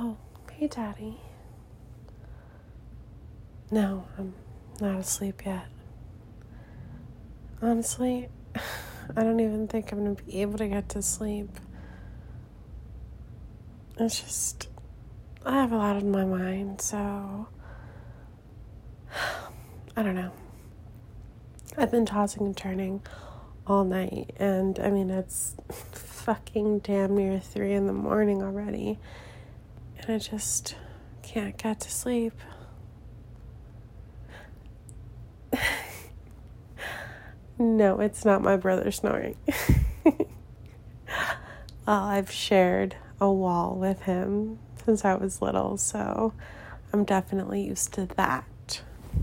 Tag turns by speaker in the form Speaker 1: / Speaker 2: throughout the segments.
Speaker 1: Oh, hey, Daddy. No, I'm not asleep yet. Honestly, I don't even think I'm going to be able to get to sleep. It's just, I have a lot on my mind, so I don't know. I've been tossing and turning all night, and I mean, it's fucking damn near 3 a.m. already, and I just can't get to sleep. No, it's not my brother snoring. Well, I've shared a wall with him since I was little, so I'm definitely used to that.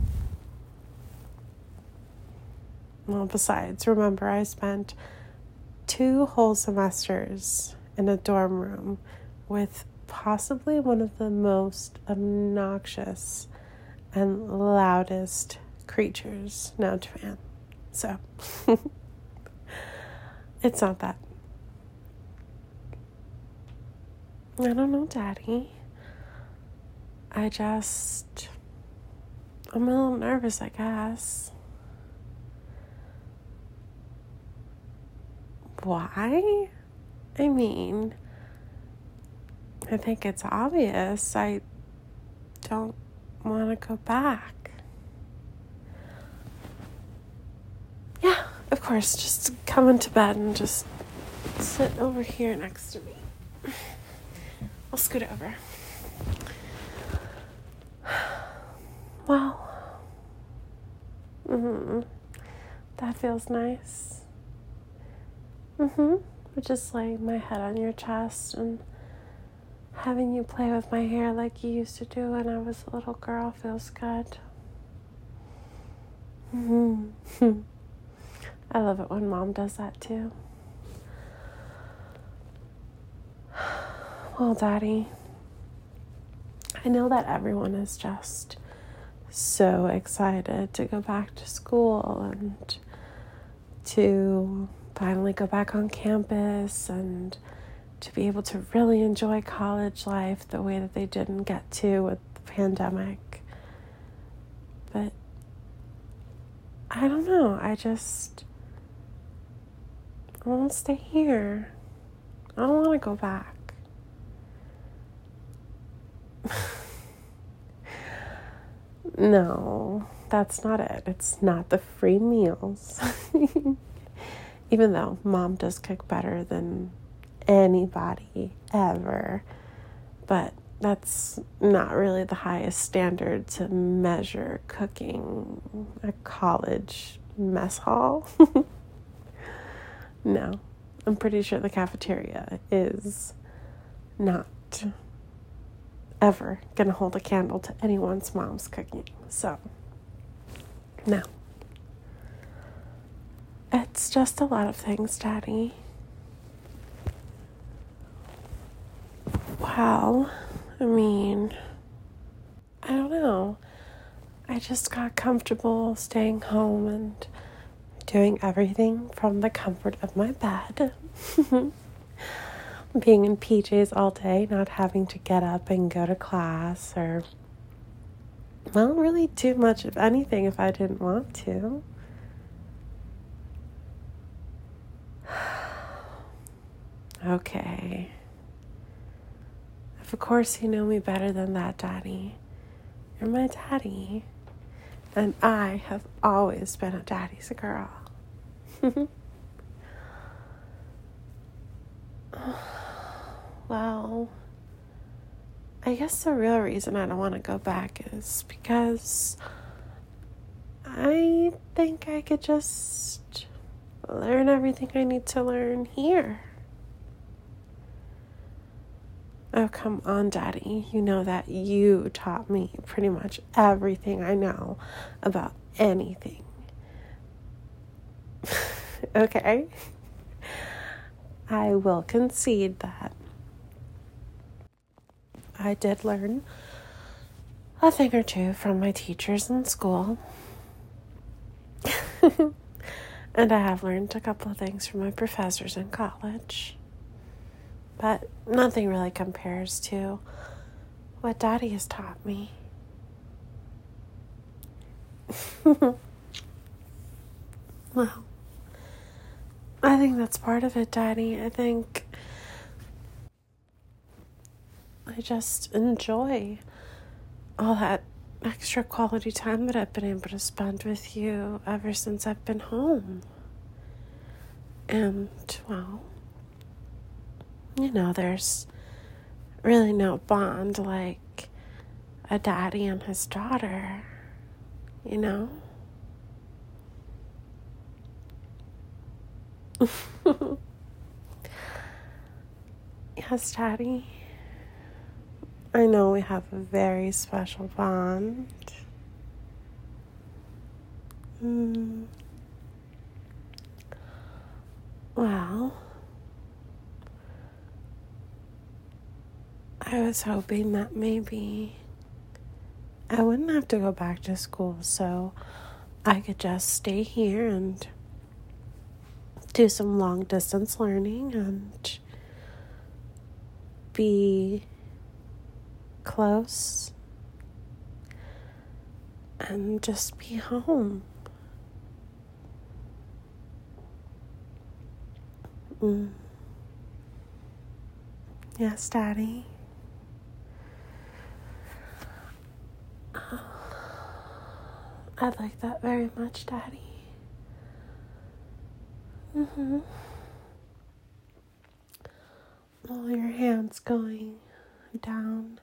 Speaker 1: Well, besides, remember, I spent 2 whole semesters in a dorm room with possibly one of the most obnoxious and loudest creatures known to man. So, it's not that. I don't know, Daddy. I'm a little nervous, I guess. Why? I mean, I think it's obvious. I don't want to go back. Yeah, of course. Just come into bed and just sit over here next to me. I'll scoot over. Well, that feels nice. Just laying my head on your chest and having you play with my hair like you used to do when I was a little girl feels good. I love it when Mom does that too. Well, Daddy, I know that everyone is just so excited to go back to school and to finally go back on campus and to be able to really enjoy college life the way that they didn't get to with the pandemic. But I don't know. I want to stay here. I don't want to go back. No, that's not it. It's not the free meals. Even though Mom does cook better than anybody ever. But that's not really the highest standard to measure cooking a college mess hall. No, I'm pretty sure the cafeteria is not ever gonna hold a candle to anyone's mom's cooking. So, no. It's just a lot of things, Daddy. Well, I mean, I don't know. I just got comfortable staying home and doing everything from the comfort of my bed. Being in PJs all day, not having to get up and go to class or, well, really too much of anything if I didn't want to. Okay. Of course you know me better than that, Daddy. You're my daddy. And I have always been a daddy's girl. Well, I guess the real reason I don't want to go back is because I think I could just learn everything I need to learn here. Oh, come on, Daddy. You know that you taught me pretty much everything I know about anything. Okay? I will concede that I did learn a thing or two from my teachers in school. And I have learned a couple of things from my professors in college. But nothing really compares to what Daddy has taught me. Well, I think that's part of it, Daddy. I think I just enjoy all that extra quality time that I've been able to spend with you ever since I've been home. And, well, there's really no bond like a daddy and his daughter, Yes, Daddy. I know we have a very special bond. Well, I was hoping that maybe I wouldn't have to go back to school, so I could just stay here and do some long distance learning and be close and just be home. Yes, Daddy. I'd like that very much, Daddy. All your hands going down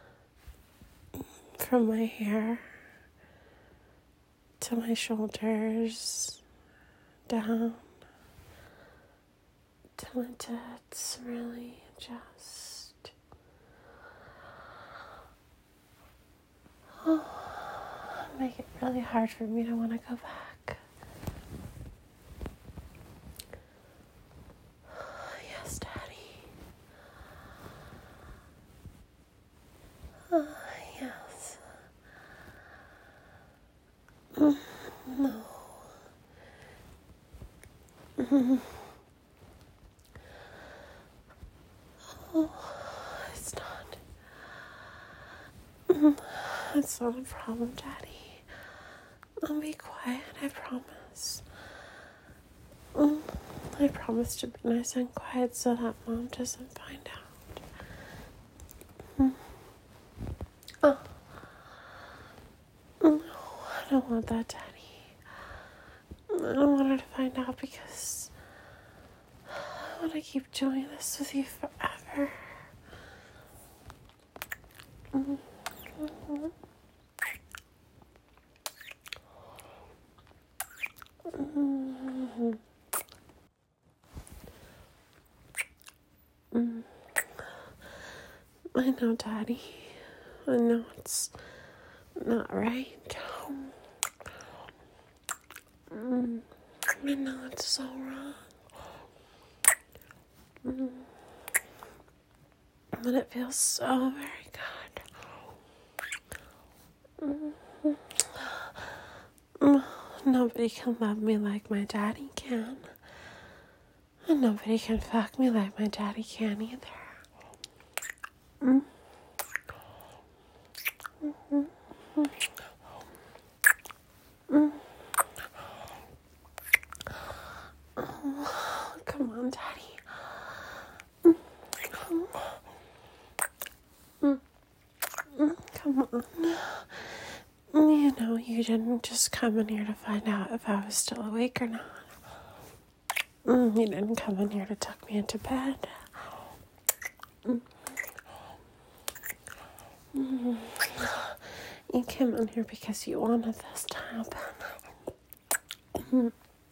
Speaker 1: from my hair to my shoulders, down to my tits, really just make it really hard for me to want to go back. Yes, Daddy. Yes. No. It's not. It's not a problem, Daddy. I'll be quiet, I promise. I promise to be nice and quiet so that Mom doesn't find out. Oh. No, I don't want that, Daddy. I don't want her to find out because I want to keep doing this with you forever. I know, Daddy. I know it's not right. I know it's so wrong. But it feels so very good. Nobody can love me like my daddy can. And nobody can fuck me like my daddy can either. Come on, Daddy. Come on. You didn't just come in here to find out if I was still awake or not. You didn't come in here to tuck me into bed. You came in here because you wanted this to happen.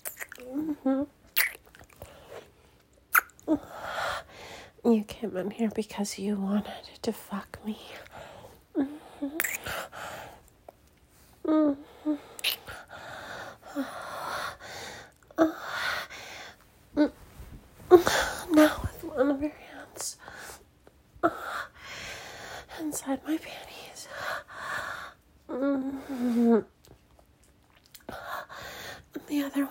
Speaker 1: You came in here because you wanted to fuck me. Now with one of your hands inside my panties. And the other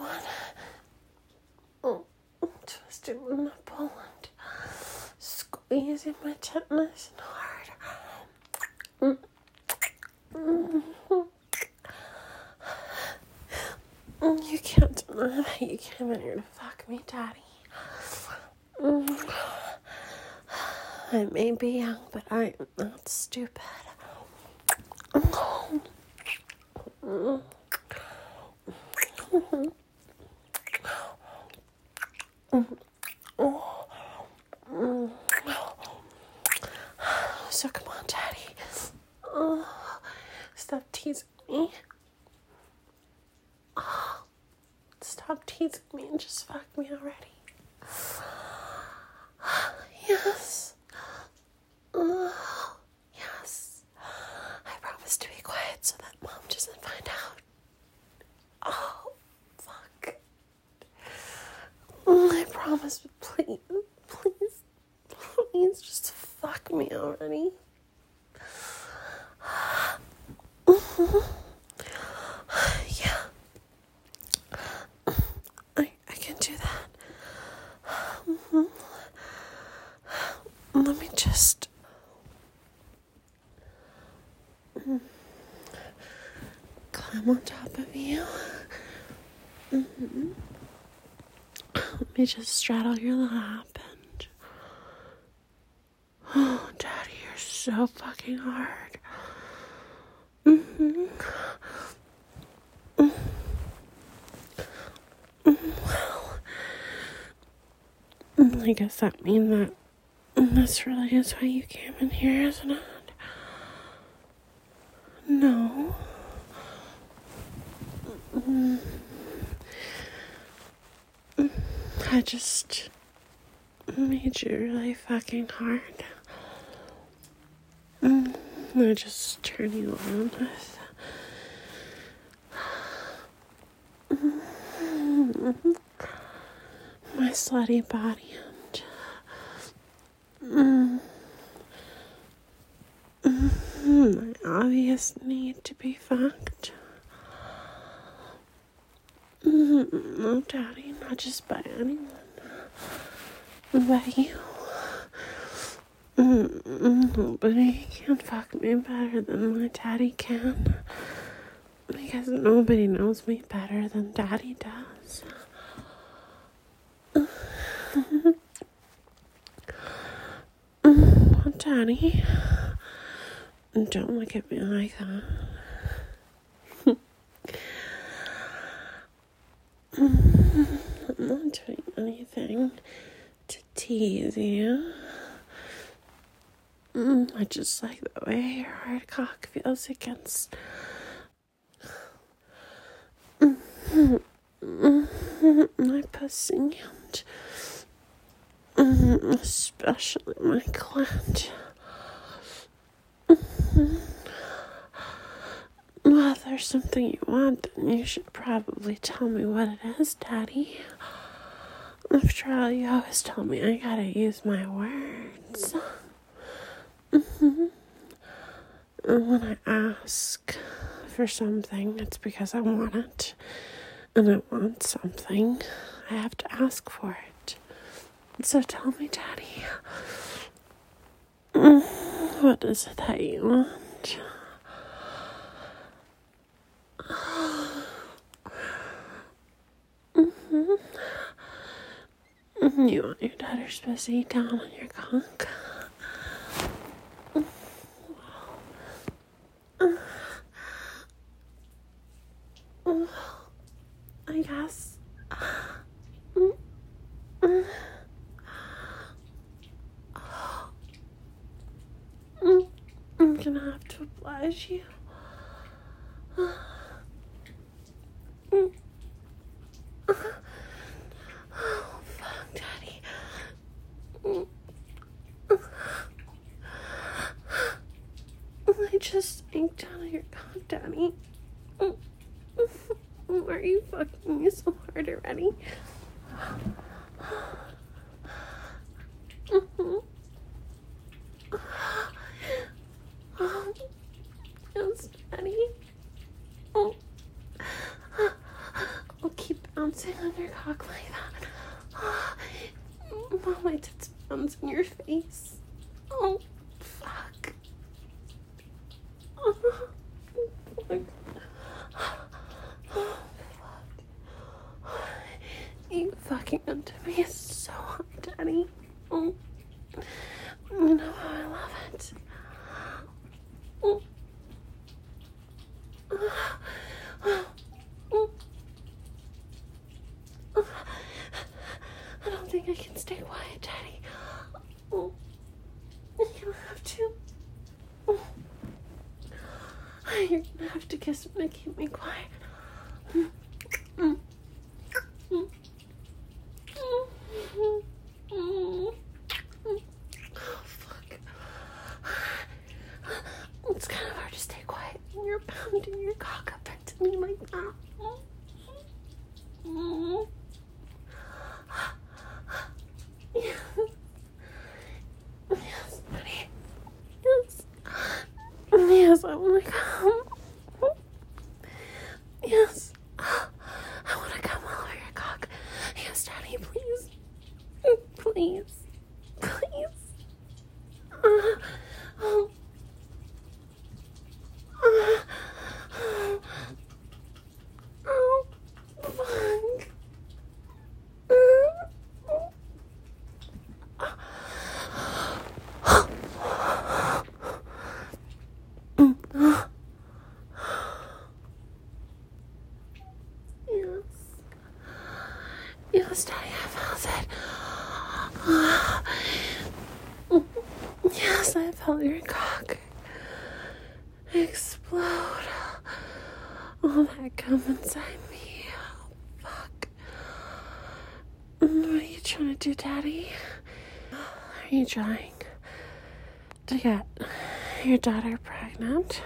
Speaker 1: one twisting my nipple and squeezing my tit nice and hard. You can't deny that you came in here to fuck me, Daddy. I may be young, but I am not stupid. So come on, Daddy. Stop teasing me. Stop teasing me and just fuck me already. Yes. Yes. I promise to be quiet so that Mom doesn't find out. Oh, fuck. I promise, but please, just fuck me already. Yeah. I can do that. Let me just climb on top of you. Let me just straddle your lap and... Oh, Daddy, you're so fucking hard. Well, I guess that means that this really is why you came in here, isn't it? No. I just made you really fucking hard. I just turn you on with my slutty body and my obvious need to be fucked. No, Daddy, not just by anyone. By you. Nobody can fuck me better than my daddy can. Because nobody knows me better than Daddy does. Daddy, don't look at me like that. I'm not doing anything to tease you. I just like the way your hard cock feels against my pussy and especially my clit. Well, if there's something you want, then you should probably tell me what it is, Daddy. After all, you always tell me I gotta use my words. And when I ask for something, it's because I want it. And I want something. I have to ask for it. So tell me, Daddy. What is it that you want? You want your daughter's pussy down on your cock? I guess. I'm gonna have to oblige you. Oh, fuck, Daddy. I just sank down on your cock, Daddy. Why are you fucking me so hard already? Yes, Daddy. I'll keep bouncing on your cock like that. While my tits bounce in your face. Oh, fuck. fucking into me is so hot, Daddy. Oh. You know how I love it. Oh. I don't think I can stay quiet, Daddy. Oh. You don't have to. Oh. You're gonna have to kiss me to keep me quiet. Oh, fuck. It's kind of hard to stay quiet when you're pounding your cock up into me like that. Yes. Yes, buddy. Yes. Yes, I want to come. Yes. I want to come all over your cock. Yes, Daddy, please. Please. Please. Oh. Oh, fuck. Yes, Daddy, I felt it. Yes, I felt your cock explode. All that cum inside me. Oh, fuck. What are you trying to do, Daddy? Are you trying to get your daughter pregnant?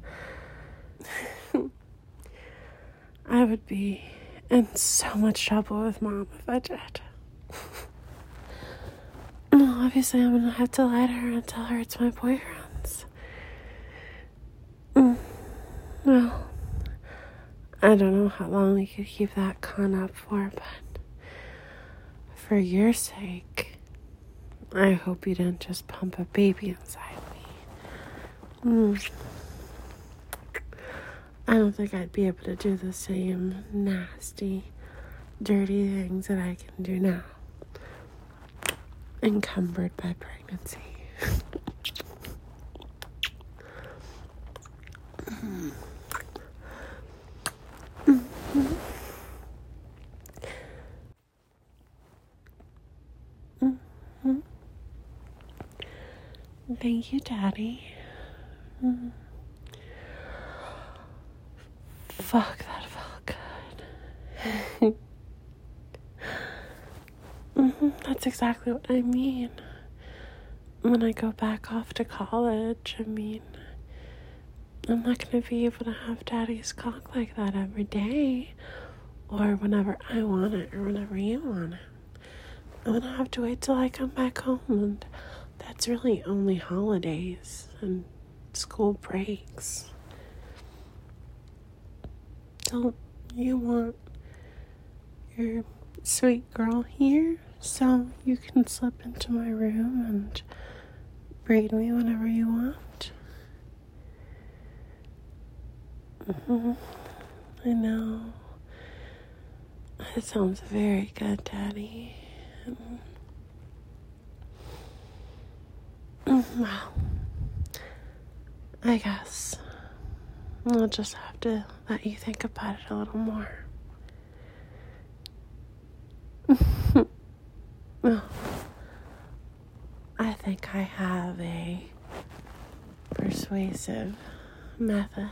Speaker 1: I would be in so much trouble with Mom if I did. Well, obviously I'm gonna have to lie to her and tell her it's my boyfriend's. Well, I don't know how long we could keep that con up for, but for your sake, I hope you didn't just pump a baby inside me. I don't think I'd be able to do the same nasty, dirty things that I can do now. Encumbered by pregnancy. Thank you, Daddy. Fuck, that felt good. That's exactly what I mean. When I go back off to college, I'm not going to be able to have Daddy's cock like that every day, or whenever I want it, or whenever you want it. I'm going to have to wait till I come back home, and that's really only holidays and school breaks. Don't you want your sweet girl here so you can slip into my room and braid me whenever you want? I know. It sounds very good, Daddy. Well, I guess I'll just have to let you think about it a little more. Well, I think I have a persuasive method.